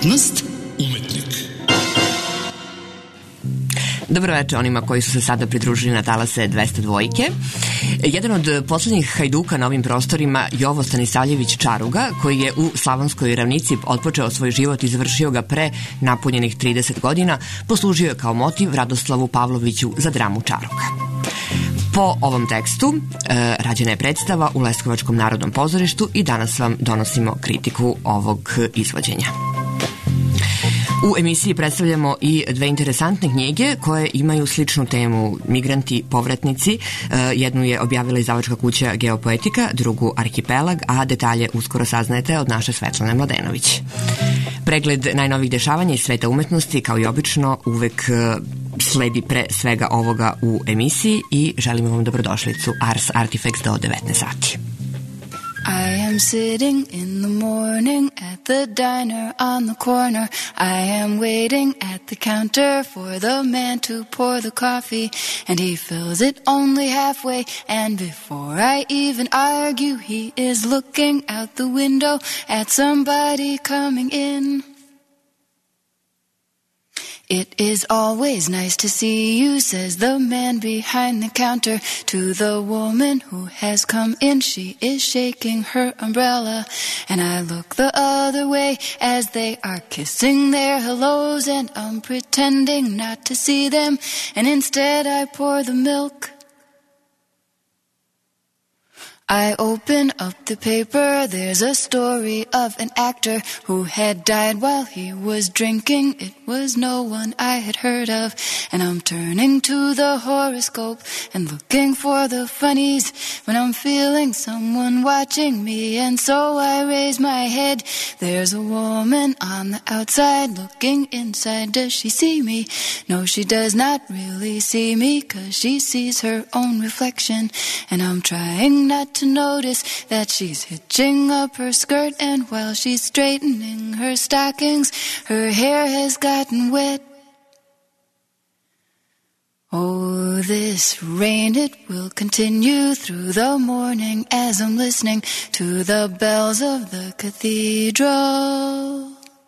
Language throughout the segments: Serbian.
Umetnost, umetnik. Dobro večer onima koji su se sada pridružili na talase 202. Jedan od poslednjih hajduka na ovim prostorima, Jovo Stanisavljević Čaruga, koji je u Slavonskoj ravnici otpočeo svoj život i završio ga pre napunjenih 30 godina, poslužio je kao motiv Radoslavu Pavloviću za dramu Čaruga. Po ovom tekstu rađena je predstava u Leskovačkom narodnom pozorištu i danas vam donosimo kritiku ovog izvođenja. U emisiji predstavljamo i dve interesantne knjige koje imaju sličnu temu, migranti, povratnici. Jednu je objavila izdavačka kuća Geopoetika, drugu Arhipelag, a detalje uskoro saznajete od naše Svetlane Mladenović. Pregled najnovih dešavanja iz sveta umetnosti, kao i obično, uvek sledi pre svega ovoga u emisiji i želimo vam dobrodošlicu Ars Artifex do 19 sati. I am sitting in the morning at the diner on the corner. I am waiting at the counter for the man to pour the coffee, and he fills it only halfway, and before I even argue, he is looking out the window at somebody coming in. It is always nice to see you, says the man behind the counter to the woman who has come in. She is shaking her umbrella, and I look the other way as they are kissing their hellos, and I'm pretending not to see them, and instead I pour the milk. I open up the paper, there's a story of an actor who had died while he was drinking. It was no one I had heard of, and I'm turning to the horoscope and looking for the funnies when I'm feeling someone watching me, and so I raise my head. There's a woman on the outside looking inside. Does she see me? No, she does not really see me, 'cause she sees her own reflection, and I'm trying not to notice that she's hitching up her skirt, and while she's straightening her stockings, her hair has gotten wet. Oh, this rain, it will continue through the morning as I'm listening to the bells of the cathedral.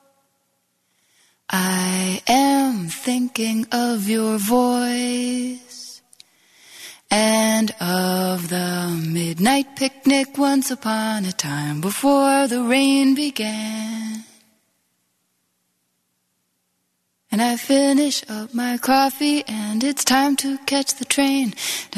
I am thinking of your voice and of the midnight picnic once upon a time before the rain began. And I finish up my coffee and it's time to catch the train.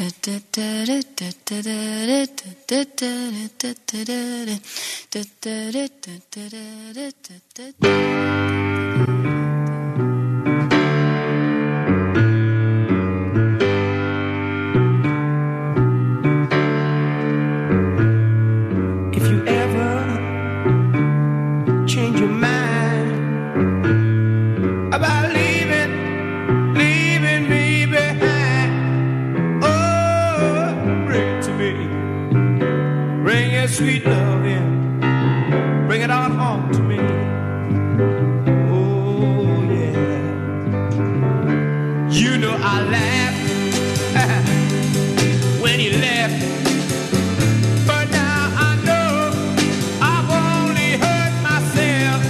Sweet love in, bring it on home to me. Oh yeah, you know I laughed when you left, but now I know I've only hurt myself.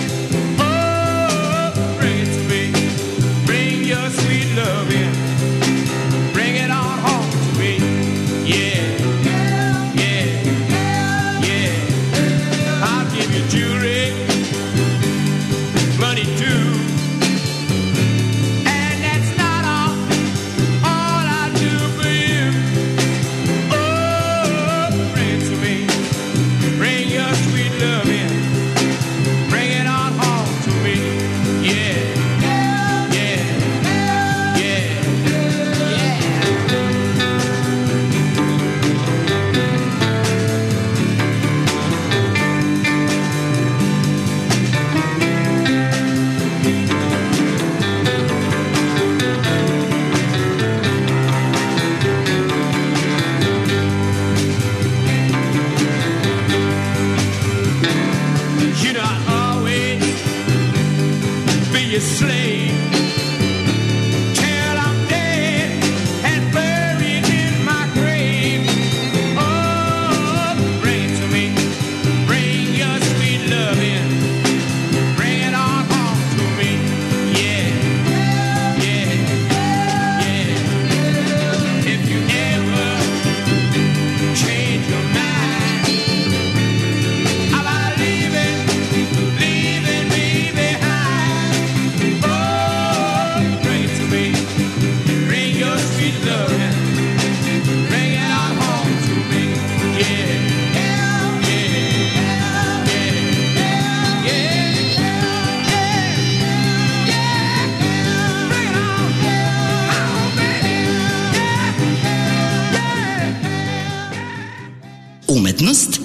Oh, bring it to me, bring your sweet love in, bring it on home to me. Yeah. Jewelry, money too, and that's not all I do for you. Oh, Umetnost,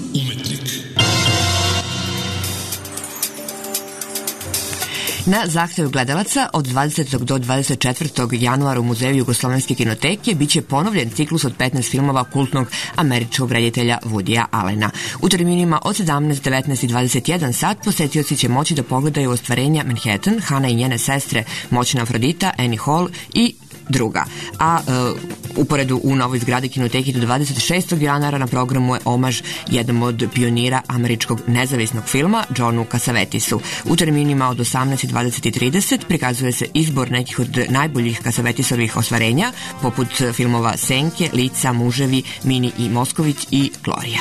Na zahtev gledalaca od 20. do 24. januara u Muzeju Jugoslovenske kinoteke biće ponovljen ciklus od 15 filmova kultnog američkog reditelja Woodya Allena. U terminima od 17, 19 i 21 sat posetioci će moći da pogledaju ostvarenja Manhattan, Hana i njene sestre, Moćna Afrodita, Annie Hall i druga. A uporedu u novoj zgradi kinoteki do 26. januara na programu je omaž jednom od pionira američkog nezavisnog filma, Johnu Casavetisu. U terminima od 18, 20 i 30 prikazuje se izbor nekih od najboljih Casavetisovih ostvarenja, poput filmova Senke, Lica, Muževi, Mini i Mosković i Glorija.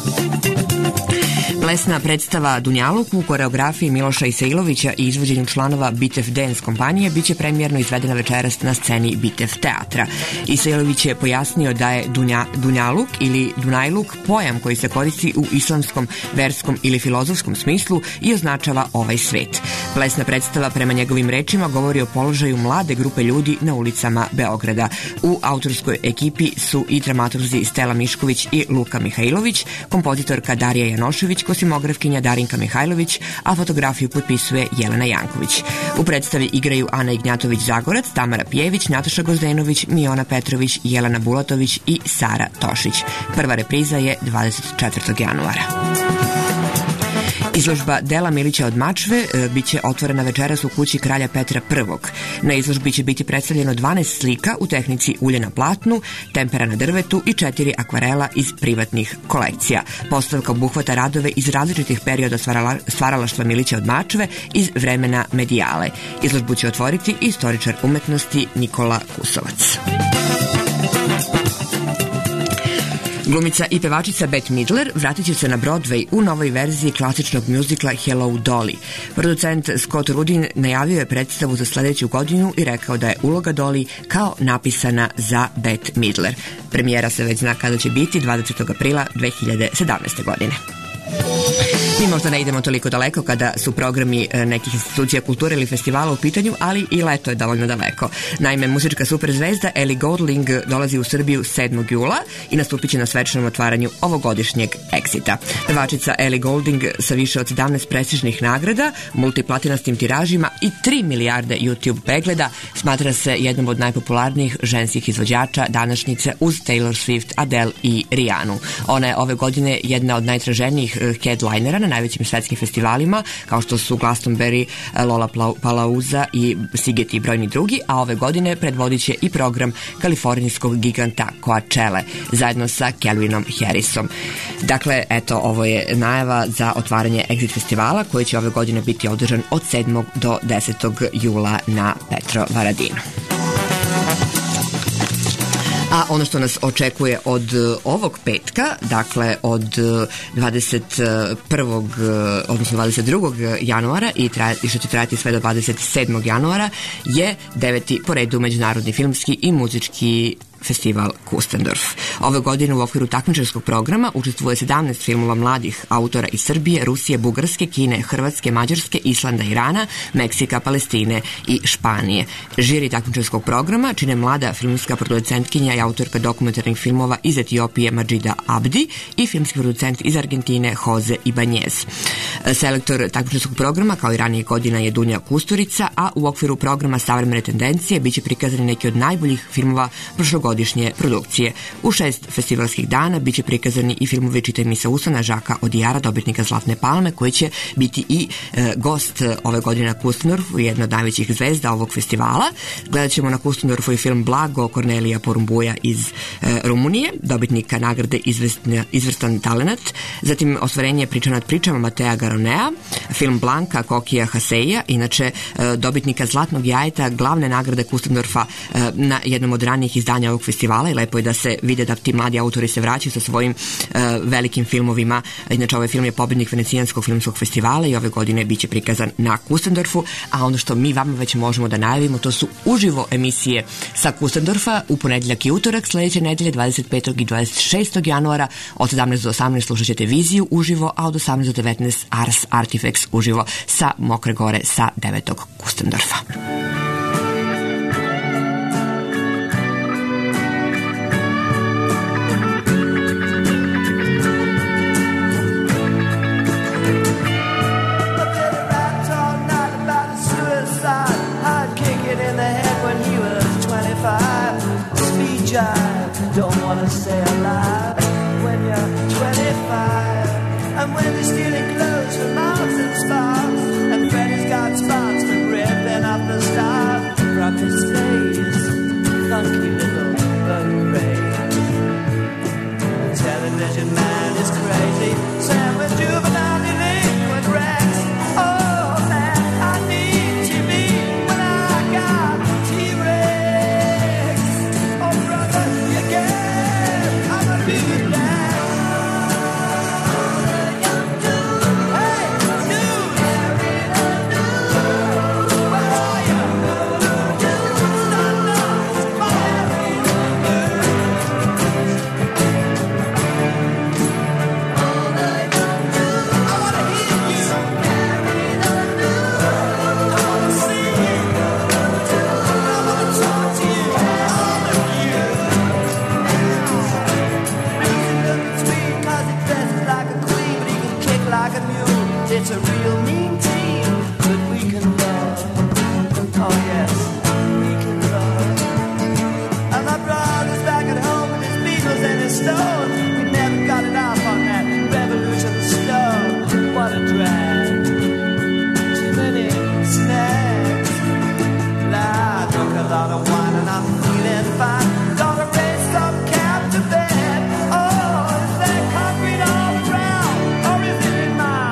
Plesna predstava Dunjaluk u koreografiji Miloša Isailovića i izvođenju članova Bitev Dance kompanije biće premijerno izvedena večeras na sceni Bitev teatra. Isailović je pojasnio da je Dunjaluk ili Dunajluk pojam koji se koristi u islamskom, verskom ili filozofskom smislu i označava ovaj svet. Plesna predstava, prema njegovim rečima, govori o položaju mlade grupe ljudi na ulicama Beograda. U autorskoj ekipi su i dramaturzi Stela Mišković i Luka Mihajlović, kompozitorka Darija Janošević, kosimografkinja Darinka Mihajlović, a fotografiju potpisuje Jelena Janković. U predstavi igraju Ana Ignjatović-Zagorac, Tamara Pjević, Nataša Gozdenović, Miona Petrović, Jelena Bulatović i Sara Tošić. Prva repriza je 24. januara. Izložba dela Milića od Mačve biće otvorena večeras u kući kralja Petra I. Na izložbi će biti predstavljeno 12 slika u tehnici ulje na platnu, tempera na drvetu i 4 akvarela iz privatnih kolekcija. Postavka obuhvata radove iz različitih perioda stvaralaštva Milića od Mačve iz vremena medijale. Izložbu će otvoriti istoričar umetnosti Nikola Kusovac. Glumica i pevačica Bette Midler vratit će se na Broadway u novoj verziji klasičnog mjuzikla Hello Dolly. Producent Scott Rudin najavio je predstavu za sledeću godinu i rekao da je uloga Dolly kao napisana za Bette Midler. Premijera se već zna kada će biti, 20. aprila 2017. godine. Mi možda ne idemo toliko daleko kada su programi nekih institucija kulture ili festivala u pitanju, ali i leto je dovoljno daleko. Naime, muzička superzvezda Ellie Goulding dolazi u Srbiju 7. jula i nastupit će na svečanom otvaranju ovogodišnjeg Exita. Pevačica Ellie Goulding sa više od 17 prestižnih nagrada, multiplatinastim tiražima i 3 milijarde YouTube pregleda smatra se jednom od najpopularnijih ženskih izvođača današnjice uz Taylor Swift, Adele i Rihannu. Ona je ove godine jedna od najtraženijih headlinera na najvećim svetskim festivalima, kao što su Glastonbury, Lollapalooza i Siget i brojni drugi, a ove godine predvodit će i program kalifornijskog giganta Coachelle, zajedno sa Calvinom Harrisom. Dakle, eto, ovo je najava za otvaranje Exit festivala, koji će ove godine biti održan od 7. do 10. jula na Petrovaradinu. A ono što nas očekuje od ovog petka, dakle od 21. odnosno 22. januara i što će trajati sve do 27. januara je 9. po redu međunarodni filmski i muzički festival Kustendorf. Ove godine u okviru takmičarskog programa učestvuje 17 filmova mladih autora iz Srbije, Rusije, Bugarske, Kine, Hrvatske, Mađarske, Islanda, Irana, Meksika, Palestine i Španije. Žiri takmičarskog programa čine mlada filmska producentkinja i autorka dokumentarnih filmova iz Etiopije Madžida Abdi i filmski producent iz Argentine Jose Ibanez. Selektor takmičarskog programa kao i ranije godina je Dunja Kusturica, a u okviru programa Savremene tendencije biće prikazani neki od najboljih filmova prošlogodišnje produkcije. U 6 festivalskih dana biće prikazani i filmovi Čitaj mi sa usana Žaka Odijara, dobitnika Zlatne palme, koji će biti i gost ove godine na Kustendorfu, jedna od najvećih zvezda ovog festivala. Gledat ćemo na Kustendorfu i film Blago Kornelija Porumbuja iz Rumunije, dobitnika nagrade Izvrstan talenat, zatim ostvarenje Priča nad pričama Matea Garonea, film Blanka Kokija Haseija, inače dobitnika Zlatnog jajeta, glavne nagrade Kustendorfa na jednom od ranijih izdanja ovog festivala, i lepo je da se vide da ti mladi autori se vraćaju sa svojim velikim filmovima. Inače, ovaj film je pobednik Venecijanskog filmskog festivala i ove godine biće prikazan na Kustendorfu, a ono što mi vama već možemo da najavimo, to su uživo emisije sa Kustendorfa u ponedeljak i utorak, sledeće nedelje 25. i 26. januara od 17 do 18 slušat ćete Viziju uživo, a od 18 do 19 Ars Artifex uživo sa Mokre Gore sa 9. Kustendorfa. alive when you're 25. And when they're stealing clothes from Mars and Sparks, and Freddy's got spots from ripping off the stars from his face, funky little vertebrae. The television man is crazy, Sam with juvenile delinquent Rex. Oh man, I need TV when I got T-Rex. Oh brother, you can, I'm a big man. It's a real mean team, but we can love. Oh yes, we can love. And my brother's back at home with his Beatles and his Stones. We never got it off on that revolution stone. What a drag. Too many snacks. I drunk a lot of wine and I'm feeling fine. Gonna raise some cap to bed. Oh, is there concrete all around? Or is it in my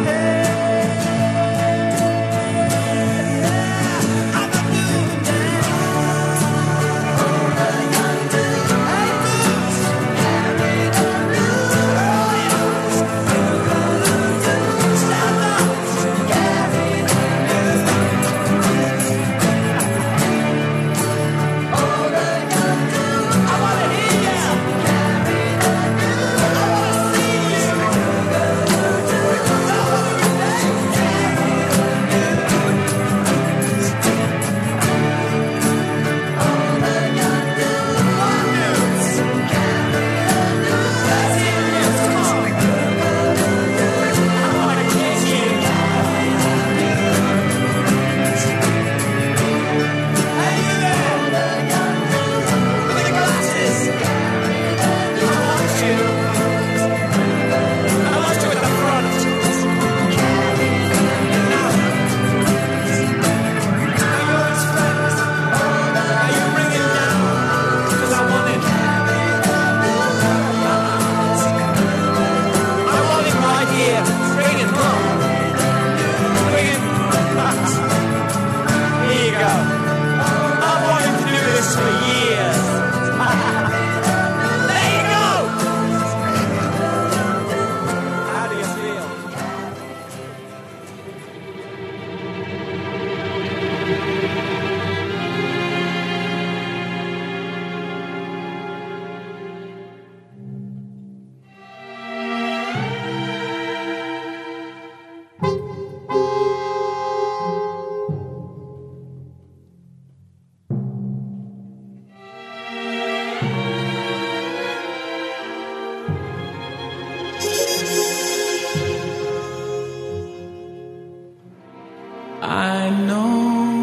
I know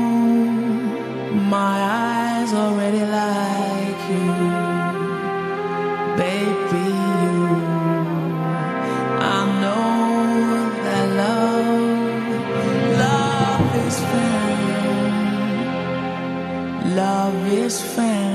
my eyes already like you, baby, you. I know that love is found, love is found.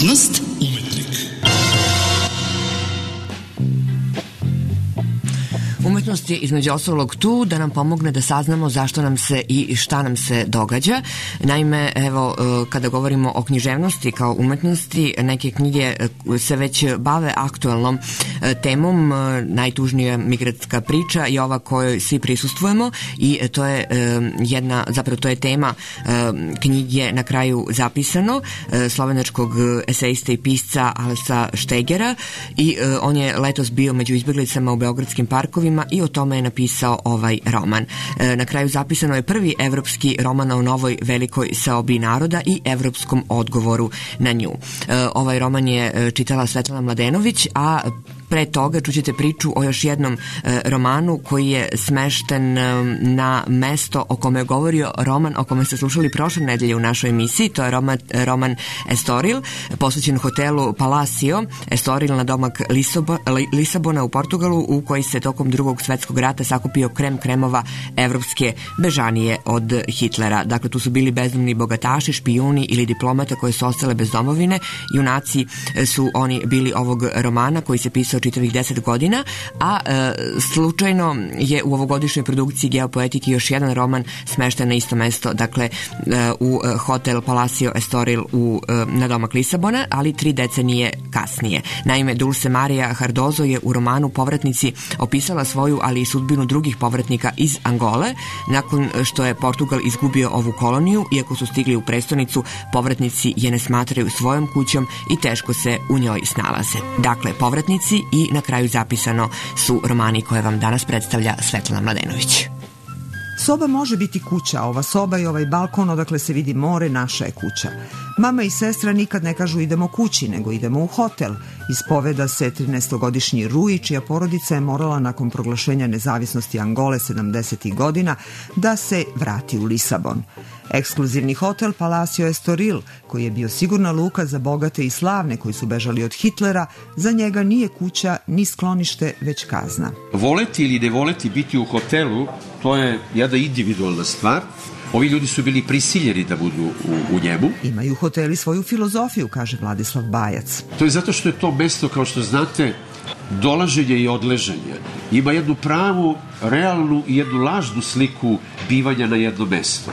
Umetnost, umetnik. Umetnost je između ostalog tu da nam pomogne da saznamo zašto nam se i šta nam se događa. Naime, evo, kada govorimo o književnosti kao umetnosti, neke knjige se već bave aktualnom temom. Najtužnija migratska priča je ova kojoj svi prisustvujemo i to je to je tema knjige Na kraju zapisano, slovenačkog eseista i pisca Alesa Štegera, i on je letos bio među izbeglicama u beogradskim parkovima i o tome je napisao ovaj roman. Na kraju zapisano je prvi evropski roman o novoj velikoj seobi naroda i evropskom odgovoru na nju. Ovaj roman je čitala Svetlana Mladenović, a pre toga čućete priču o još jednom romanu koji je smešten na mesto o kome je govorio roman o kome ste slušali prošle nedelje u našoj emisiji. To je roman Estoril, posvećen hotelu Palacio Estoril na domak Lisabona u Portugalu, u koji se tokom Drugog svetskog rata sakupio krem kremova evropske bežanije od Hitlera. Dakle, tu su bili bezdomni bogataši, špijuni ili diplomate koje su ostale bez domovine. Junaci su oni bili ovog romana koji se pisao čitavih 10 godina, a slučajno je u ovogodišnjoj produkciji Geopoetike još jedan roman smešten na isto mesto, dakle u hotel Palacio Estoril na domak Lisabona, ali 3 decenije kasnije. Naime, Dulce Maria Cardozo je u romanu Povratnici opisala svoju, ali i sudbinu drugih povratnika iz Angole. Nakon što je Portugal izgubio ovu koloniju, iako su stigli u prestonicu, povratnici je ne smatraju svojom kućom i teško se u njoj snalaze. Dakle, Povratnici i Na kraju zapisano su romani koje vam danas predstavlja Svetlana Mladenović. Soba može biti kuća, ova soba i ovaj balkon odakle se vidi more naša je kuća. Mama i sestra nikad ne kažu idemo kući, nego idemo u hotel. Ispoveda se 13-godišnji Rui, čija porodica je morala nakon proglašenja nezavisnosti Angole 70. godina da se vrati u Lisabon. Ekskluzivni hotel Palacio Estoril, koji je bio sigurna luka za bogate i slavne koji su bežali od Hitlera, za njega nije kuća ni sklonište, već kazna. Voleti ili ne voleti biti u hotelu, to je jedna individualna stvar. Ovi ljudi su bili prisiljeni da budu u njemu. Imaju hoteli svoju filozofiju, kaže Vladislav Bajac. To je zato što je to mesto, kao što znate, dolaženje i odleženje. Ima jednu pravu, realnu i jednu lažnu sliku bivanja na jedno mesto.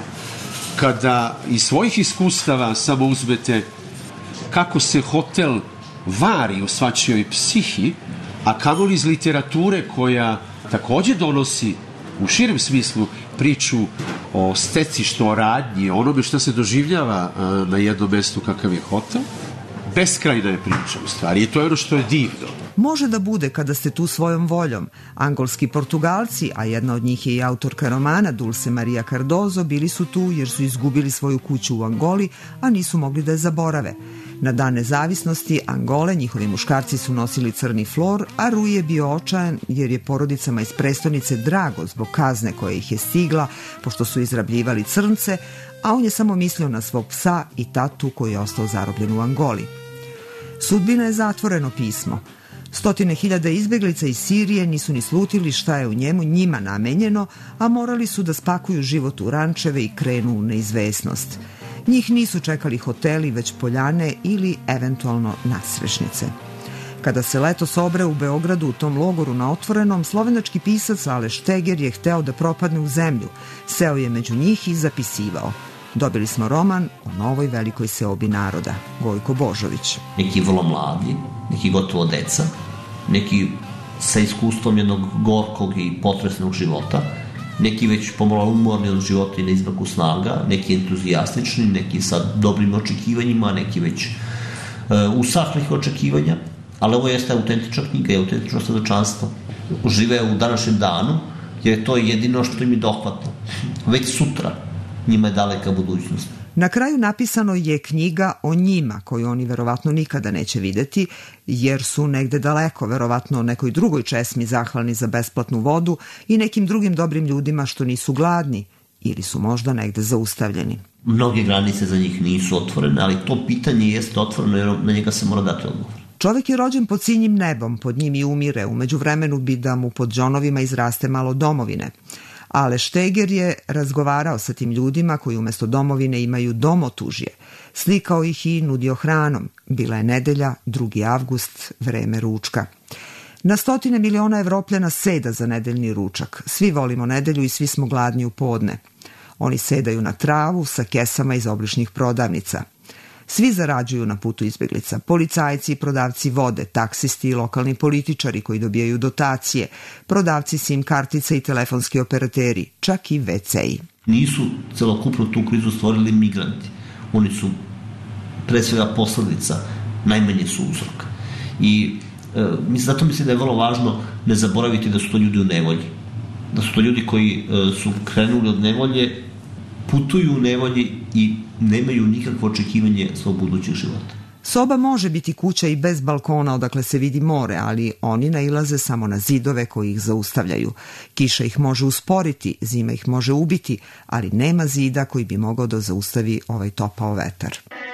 Kada iz svojih iskustava samo uzmete kako se hotel vari u svačijoj psihi, a kamoli iz literature koja takođe donosi u širem smislu priču o stecištu, o radnji, o onome što se doživljava na jednom mestu kakav je hotel, beskrajna je priča u stvari i to je ono što je divno. Može da bude kada ste tu svojom voljom. Angolski Portugalci, a jedna od njih je i autorka romana Dulce Maria Cardozo, bili su tu jer su izgubili svoju kuću u Angoli, a nisu mogli da je zaborave. Na dan nezavisnosti Angole njihovi muškarci su nosili crni flor, a Rui je bio očajan jer je porodicama iz prestonice drago zbog kazne koja ih je stigla, pošto su izrabljivali crnce, a on je samo mislio na svog psa i tatu koji je ostao zarobljen u Angoli. Sudbina je zatvoreno pismo. 100.000 izbeglica iz Sirije nisu ni slutili šta je u njemu njima namenjeno, a morali su da spakuju život u rančeve i krenu u neizvesnost. Njih nisu čekali hoteli, već poljane ili eventualno nadstrešnice. Kada se letos obre u Beogradu u tom logoru na otvorenom, slovenački pisac Aleš Šteger je hteo da propadne u zemlju. Seo je među njih i zapisivao. Dobili smo roman o novoj velikoj seobi naroda. Gojko Božović. Neki vrlo mladi, neki gotovo deca, neki sa iskustvom jednog gorkog i potresnog života, neki već pomalo umorni od života i na izmaku snaga, neki entuzijastični, neki sa dobrim očekivanjima, neki već usahlih očekivanja, ali ovo jeste autentična knjiga i autentično svedočanstvo. Žive u današnjem danu, jer to je jedino što im je dohvatno. Već sutra njima je daleka budućnost. Na kraju napisano je knjiga o njima, koju oni verovatno nikada neće videti, jer su negde daleko, verovatno nekoj drugoj česmi zahvalni za besplatnu vodu i nekim drugim dobrim ljudima što nisu gladni ili su možda negde zaustavljeni. Mnoge granice za njih nisu otvorene, ali to pitanje jeste otvoreno jer na njega se mora dati odgovor. Čovek je rođen pod sinjim nebom, pod njim i umire, umeđu vremenu bi da mu pod džonovima izraste malo domovine. Ale Šteger je razgovarao sa tim ljudima koji umesto domovine imaju domotužje. Slikao ih i nudio hranom. Bila je nedelja, 2. avgust, vreme ručka. Na stotine miliona Evropljana seda za nedeljni ručak. Svi volimo nedelju i svi smo gladni u podne. Oni sedaju na travu sa kesama iz obližnjih prodavnica. Svi zarađuju na putu izbeglica. Policajci i prodavci vode, taksisti i lokalni političari koji dobijaju dotacije, prodavci SIM kartica i telefonski operateri, čak i WC-i. Nisu celokupno tu krizu stvorili migranti. Oni su pre svega posledica, najmanje su uzrok. I zato mislim da je vrlo važno ne zaboraviti da su to ljudi u nevolji. Da su to ljudi koji su krenuli od nevolje, putuju u nevolji i nemaju nikakvo očekivanje svog budućeg života. Soba može biti kuća i bez balkona odakle se vidi more, ali oni nailaze samo na zidove koji ih zaustavljaju. Kiša ih može usporiti, zima ih može ubiti, ali nema zida koji bi mogao da zaustavi ovaj topao vetar.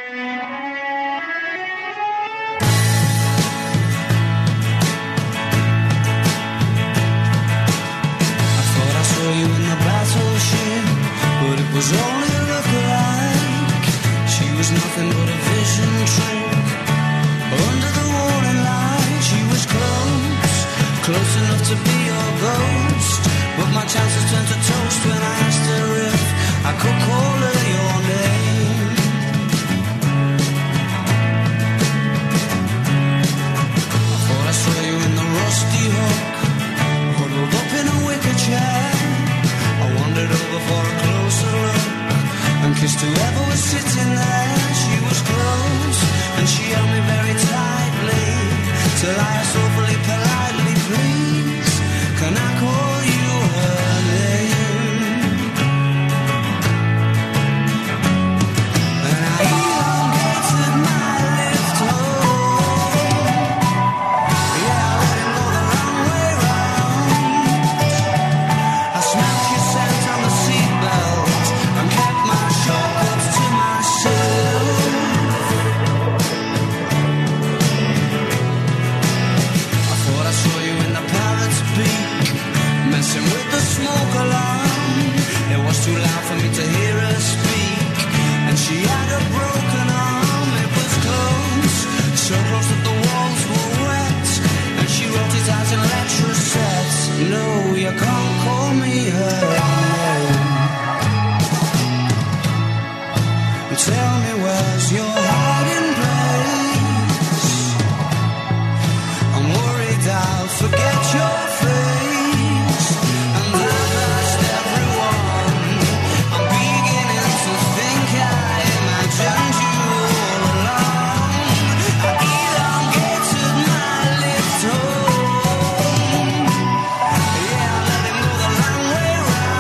But it was only a look-alike. She was nothing but a vision trick. Under the warning light, she was close, close enough to be your ghost. But my chances turned to toast when I asked her if I could call her your name. I thought I saw you in the rusty hook, huddled up in a wicker chair. I wandered over for a closer look and kissed whoever was sitting there. She was close and she held me very tightly till I asked awfully politely, please, can I call you her name? And I elongated my lift home. Yeah, I let him go the long way round. I smelled your scent on the seatbelt and kept my shortcuts to myself. I thought I saw you in the parrot's beak, messing with the smoke alarm. It was too loud for me to hear her speak, and she had a broken arm. It was close, so close that the walls were wet, and she wrote it out in lecture sets. No, you can't call me her name. Tell me where's your hiding place. I'm worried I'll forget your face, and I've asked everyone. I'm beginning to think I imagined you all along. I elongated my lift home. Yeah, I let him go the long way round.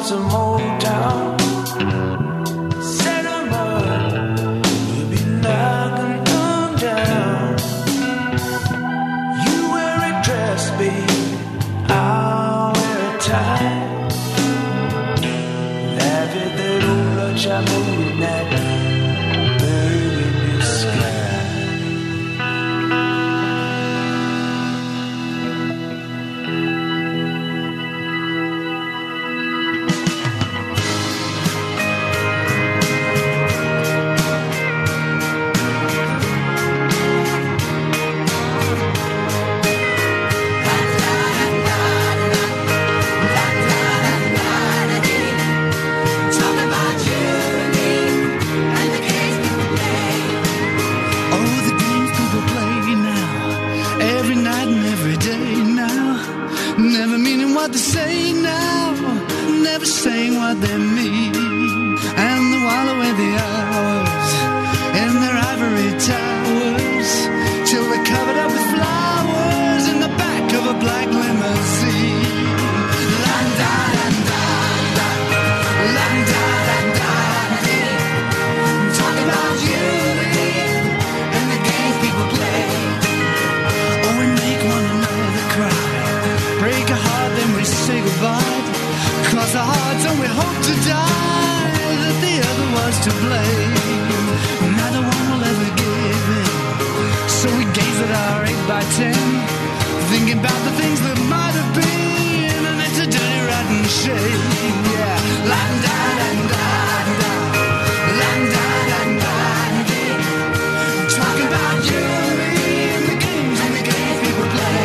some old town. Sentiment will be knocking them down. You wear a dress, babe, I'll wear a tie. Laugh at that old bloodshot moon that buried in your sky. What they say now, never saying what they mean, and they while away the hours in their ivory towers till they're covered up with flowers in the back of a black limousine. Talk about you and the games people play. Oh, we make one another cry, break a heart, then we say goodbye. Cross our hearts and we hope to die that the other was to blame. Neither one will ever give in, so we gaze at our 8x10, thinking about the things that might have been, and it's a dirty rotten shame. Yeah, talking about you and the games people play.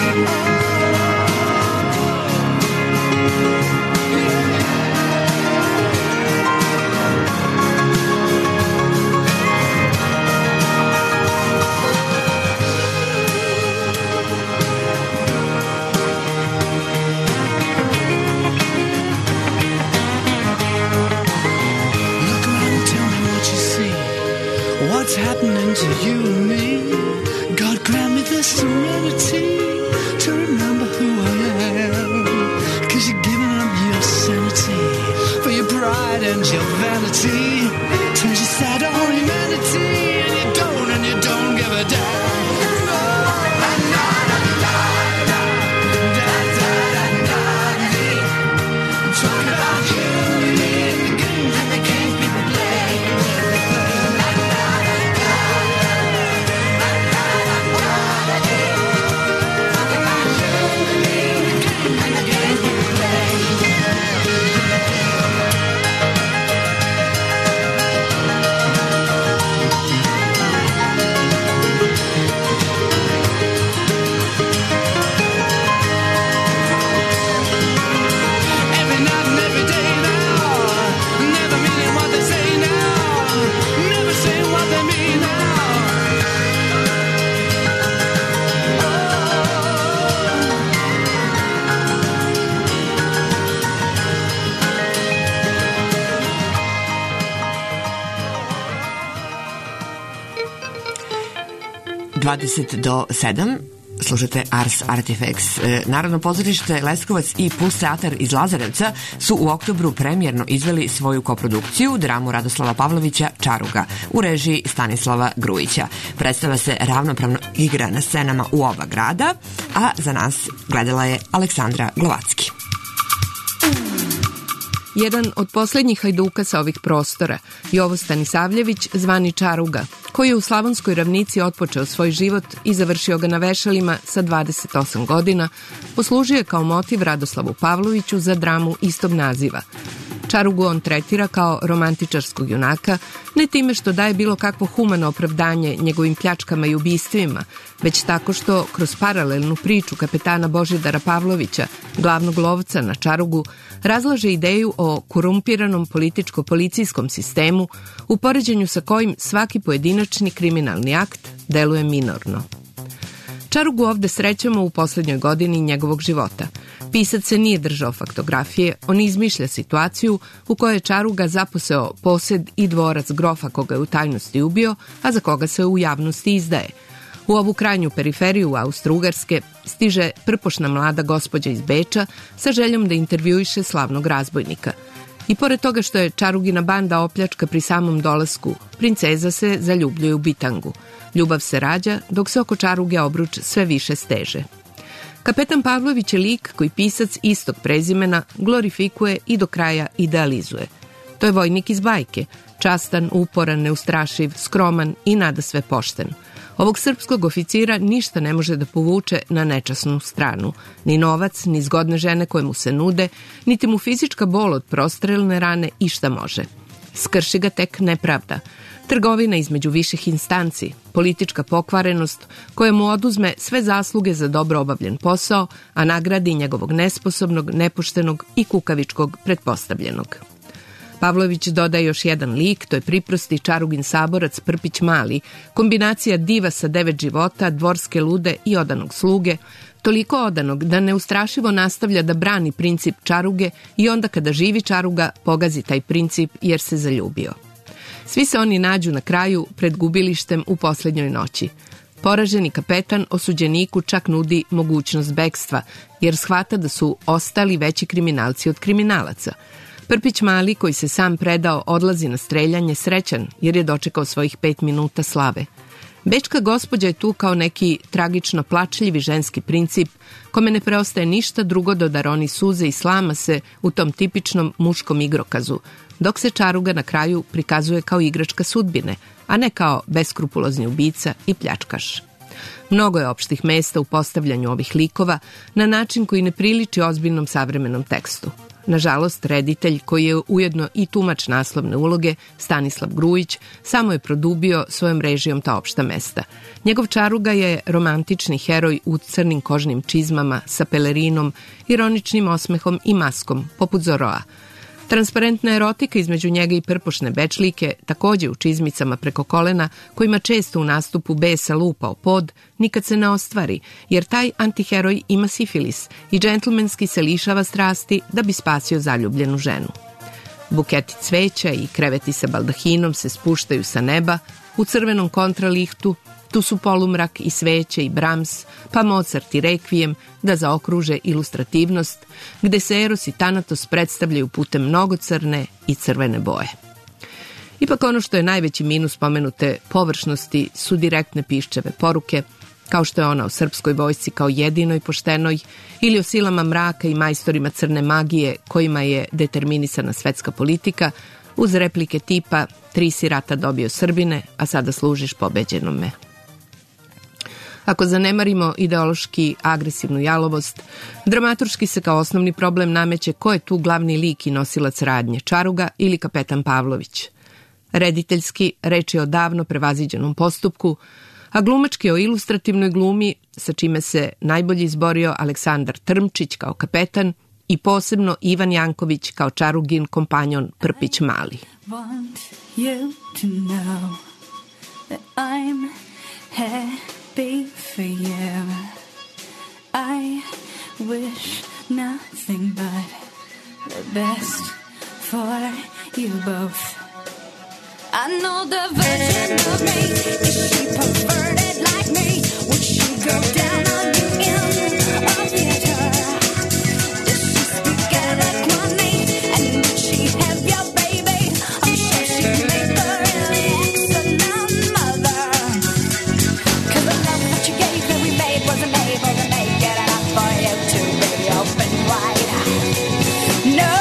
What's happening to you and me? God grant me the serenity to remember who I am. 'Cause you're giving up your sanity for your pride and your vanity. Turns your sad on humanity, and you don't give a damn. Talking about you and the games people play. do 7. Slušate Ars Artifex. Narodno pozorište Leskovac i Puls teatar iz Lazarevca su u oktobru premijerno izveli svoju koprodukciju, dramu Radoslava Pavlovića Čaruga, u režiji Stanislava Grujića. Predstava se ravnopravno igra na scenama u oba grada, a za nas gledala je Aleksandra Glovacki. Jedan od poslednjih hajduka sa ovih prostora, Jovo Stanisavljević, zvani Čaruga, koji je u Slavonskoj ravnici otpočeo svoj život i završio ga na vešalima sa 28 godina, poslužio je kao motiv Radoslavu Pavloviću za dramu istog naziva. Čarugu on tretira kao romantičarskog junaka, ne time što daje bilo kakvo humano opravdanje njegovim pljačkama i ubistvima, već tako što kroz paralelnu priču kapetana Božidara Pavlovića, glavnog lovca na Čarugu, razlaže ideju o korumpiranom političko-policijskom sistemu u poređenju sa kojim svaki pojedinačni kriminalni akt deluje minorno. Čarugu ovde srećemo u poslednjoj godini njegovog života. Pisac se nije držao faktografije, on izmišlja situaciju u kojoj je Čaruga zaposeo posed i dvorac grofa koga je u tajnosti ubio, a za koga se u javnosti izdaje. U ovu krajnju periferiju Austro-Ugarske stiže prpošna mlada gospođa iz Beča sa željom da intervjuiše slavnog razbojnika. I pored toga što je Čarugina banda opljačka pri samom dolasku, princeza se zaljubljuje u bitangu. Ljubav se rađa, dok se oko Čaruge obruč sve više steže. Kapetan Pavlović je lik koji pisac istog prezimena glorifikuje i do kraja idealizuje. To je vojnik iz bajke, častan, uporan, neustrašiv, skroman i nadasve pošten. Ovog srpskog oficira ništa ne može da povuče na nečasnu stranu. Ni novac, ni zgodne žene koje mu se nude, niti mu fizička bol od prostrelne rane išta može. Skrši ga tek nepravda. Trgovina između viših instanci, politička pokvarenost koja mu oduzme sve zasluge za dobro obavljen posao, a nagradi njegovog nesposobnog, nepoštenog i kukavičkog pretpostavljenog. Pavlović dodaje još jedan lik, to je priprosti Čarugin saborac Prpić Mali, kombinacija diva sa 9 života, dvorske lude i odanog sluge, toliko odanog da neustrašivo nastavlja da brani princip Čaruge i onda kada živi Čaruga pogazi taj princip jer se zaljubio. Svi se oni nađu na kraju pred gubilištem u posljednjoj noći. Poraženi kapetan osuđeniku čak nudi mogućnost bekstva, jer shvata da su ostali veći kriminalci od kriminalaca. Prpić Mali, koji se sam predao, odlazi na streljanje srećan jer je dočekao svojih 5 minuta slave. Bečka gospođa je tu kao neki tragično plačljivi ženski princip, kome ne preostaje ništa drugo do da roni suze i slama se u tom tipičnom muškom igrokazu, dok se Čaruga na kraju prikazuje kao igračka sudbine, a ne kao beskrupulozni ubica i pljačkaš. Mnogo je opštih mesta u postavljanju ovih likova na način koji ne priliči ozbiljnom savremenom tekstu. Nažalost, reditelj, koji je ujedno i tumač naslovne uloge, Stanislav Grujić, samo je produbio svojom režijom ta opšta mesta. Njegov Čaruga je romantični heroj u crnim kožnim čizmama, sa pelerinom, ironičnim osmehom i maskom, poput Zoroa. Transparentna erotika između njega i prpošne bečlike, takođe u čizmicama preko kolena, kojima često u nastupu besa lupa o pod, nikad se ne ostvari, jer taj antiheroj ima sifilis i džentlmenski se lišava strasti da bi spasio zaljubljenu ženu. Buketi cveća i kreveti sa baldahinom se spuštaju sa neba, u crvenom kontralihtu, tu su polumrak i sveće i Brahms, pa Mozart i Rekvijem da zaokruže ilustrativnost, gde se Eros i Tanatos predstavljaju putem mnogocrne i crvene boje. Ipak ono što je najveći minus pomenute površnosti su direktne piščeve poruke, kao što je ona o srpskoj vojsci kao jedinoj poštenoj, ili o silama mraka i majstorima crne magije kojima je determinisana svetska politika, uz replike tipa 3 si rata dobio Srbine, a sada služiš pobeđenome. Ako zanemarimo ideološki agresivnu jalovost, dramaturški se kao osnovni problem nameće ko je tu glavni lik i nosilac radnje, Čaruga ili kapetan Pavlović. Rediteljski reč je o davno prevaziđenom postupku, a glumački o ilustrativnoj glumi, sa čime se najbolje izborio Aleksandar Trmčić kao kapetan i posebno Ivan Janković kao Čarugin kompanjon Prpić Mali. Want you to know that I'm happy for you. I wish nothing but the best for you both. I know the version of me, is she perverted like me? Would she go down on you in a theater? Does she speak eloquently? And would she have your baby? I'm sure she'd make a really excellent mother. 'Cause the love that you gave that we made wasn't able to make it enough for you to be open wide. No,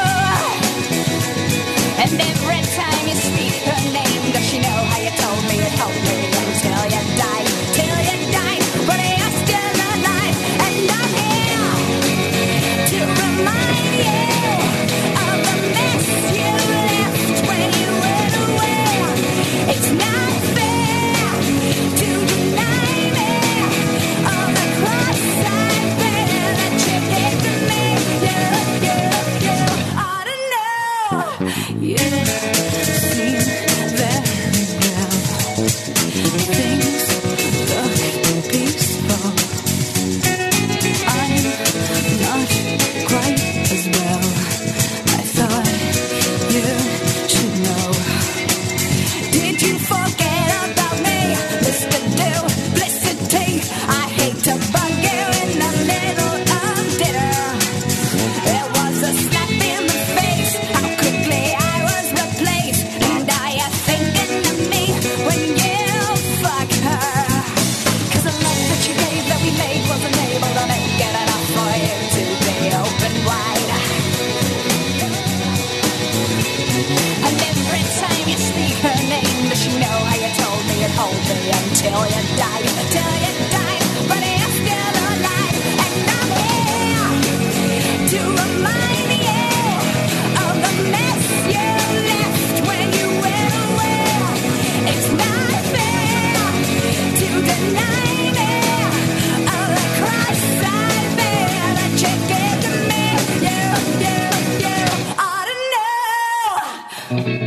and every time you speak her name, does she know how you told me until you died, till you died, but you're still till you die, but you're still alive, and I'm here to remind you of the mess you left when you went away. It's not fair to deny me of the cross I bear that you gave to me. You ought to know.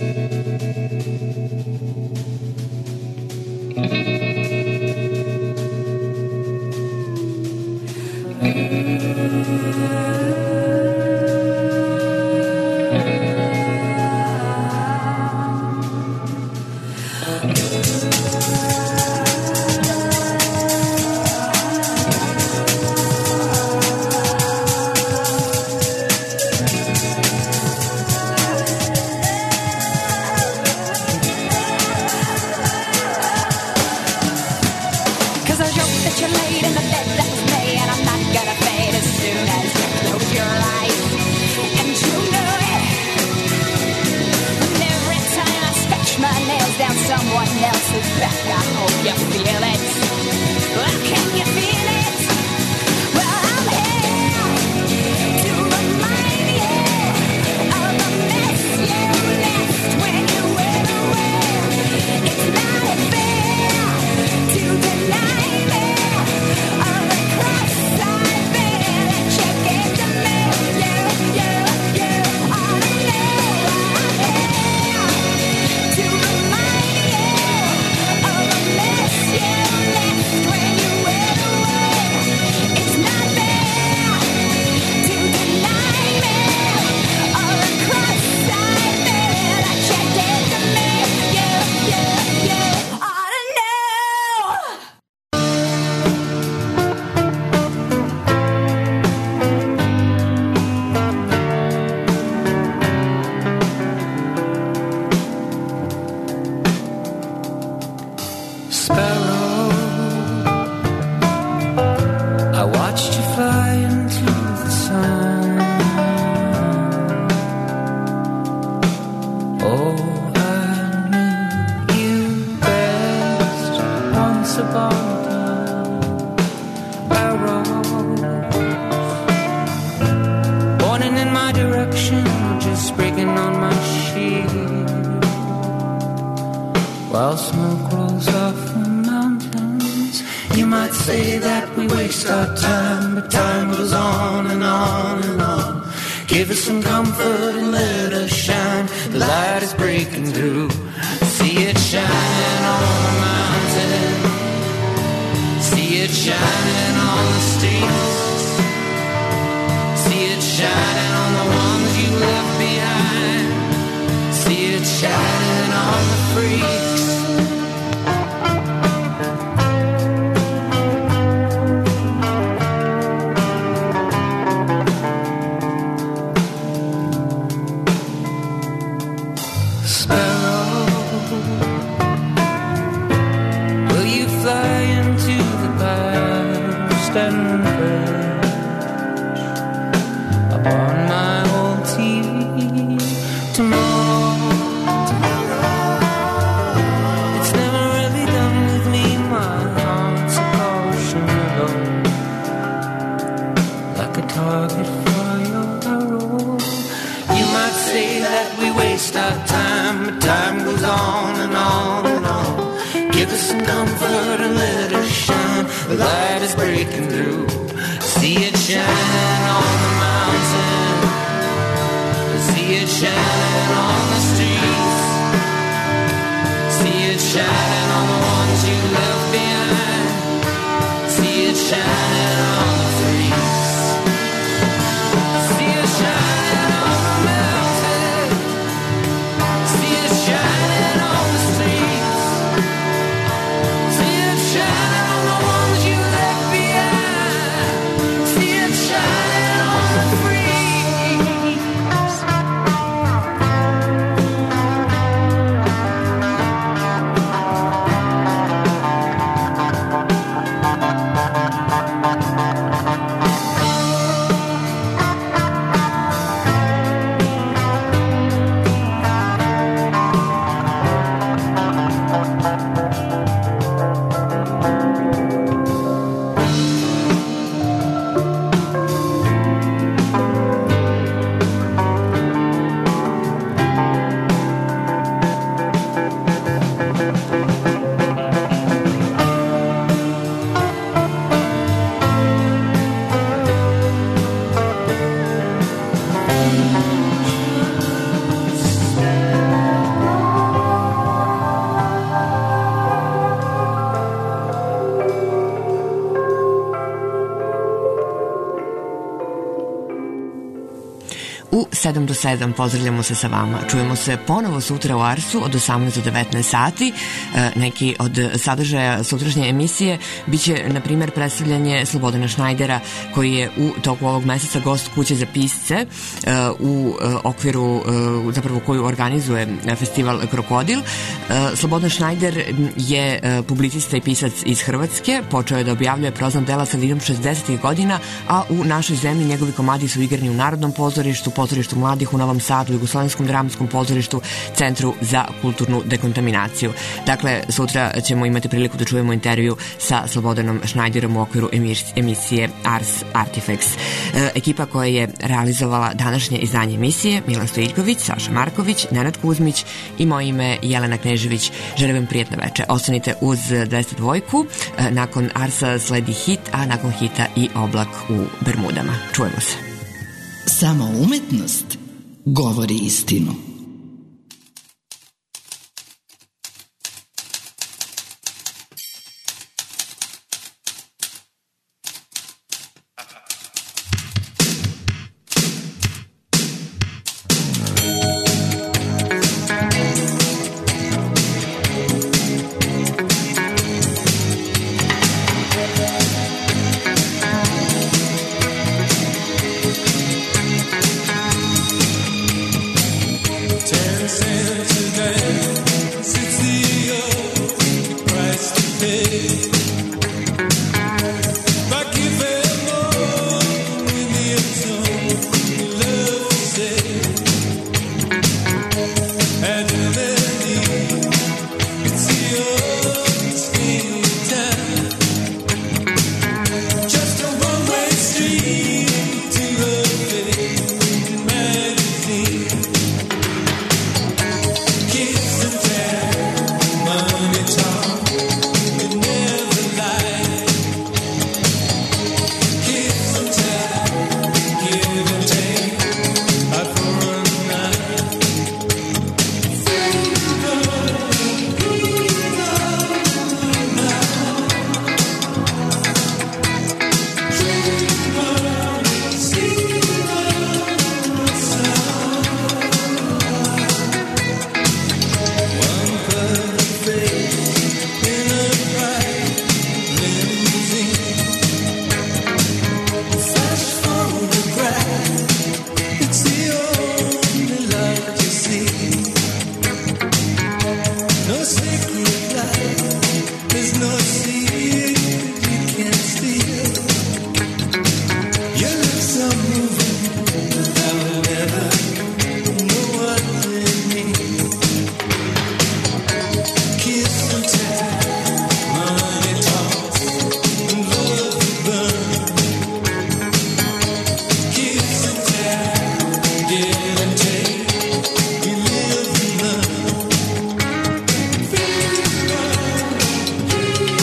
Someone else's back, I hope you feel it. Well, can you feel it? Well, I'm here to remind you of the mess you left when you went away. It's not fair to deny me of the cross I bear that you gave to me. You ought to know I'm here to remind you of the mess you left when you went away. It's not fair to deny me of the cross I bear that you gave to me. You ought to know. Sparrow, I watched you fly into the sun. Oh, I knew you best once upon a time. Arrows pointing in my direction, just breaking on my shield, while smoke rolls off the mountains. You might say that we waste our time, but time goes on and on and on. Give us some comfort and let us shine. The light is breaking through. See it shining on the mountain. See it shining on the streets. See it shining on the ones you left behind. See it shining on the freaks. Sparrow, will you fly into the past and perch upon my old TV tomorrow? It's never really done with me, my heart's a caution alone, like a target for your arrow. You might say that we waste our time, but time goes on and on and on. Give us some comfort and let us shine. The light is breaking through. See it shining on the mountain. See it shining on the streets. See it shining on the ones you left behind. See it shining on the freaks. See it shining on the mountain. See it shining on the streets. See it shining on the ones you left behind. See it shining. U 7 do 7 pozdravljamo se sa vama. Čujemo se ponovo sutra u Arsu od 18 do 19 sati. Neki od sadržaja sutrašnje emisije biće, na primjer, predstavljanje Slobodana Šnajdera, koji je u toku ovog meseca gost kuće za pisce u okviru, zapravo koju organizuje festival Krokodil. Slobodan Šnajder je publicista i pisac iz Hrvatske, počeo je da objavljuje prozna dela sredinom 60. godina, a u našoj zemlji njegovi komadi su igrani u Narodnom pozorištu, Pozorištu mladih u Novom Sadu, Jugoslovenskom dramskom pozorištu, Centru za kulturnu dekontaminaciju. Dakle, sutra ćemo imati priliku da čujemo intervju sa Slobodanom Šnajderom u okviru emisije Ars Artifacts. Ekipa koja je realizovala današnje izdanje emisije: Milan Stojiljković, Saša Marković, Nenad Kuzmić i moje ime Jelena Knežević. Želim vam prijatno večer. Ostanite uz 202. Nakon Arsa sledi hit, a nakon hita i Oblak u Bermudama. Čujemo se. Samo umetnost govori istinu.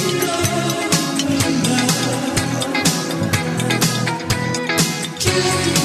Thank you.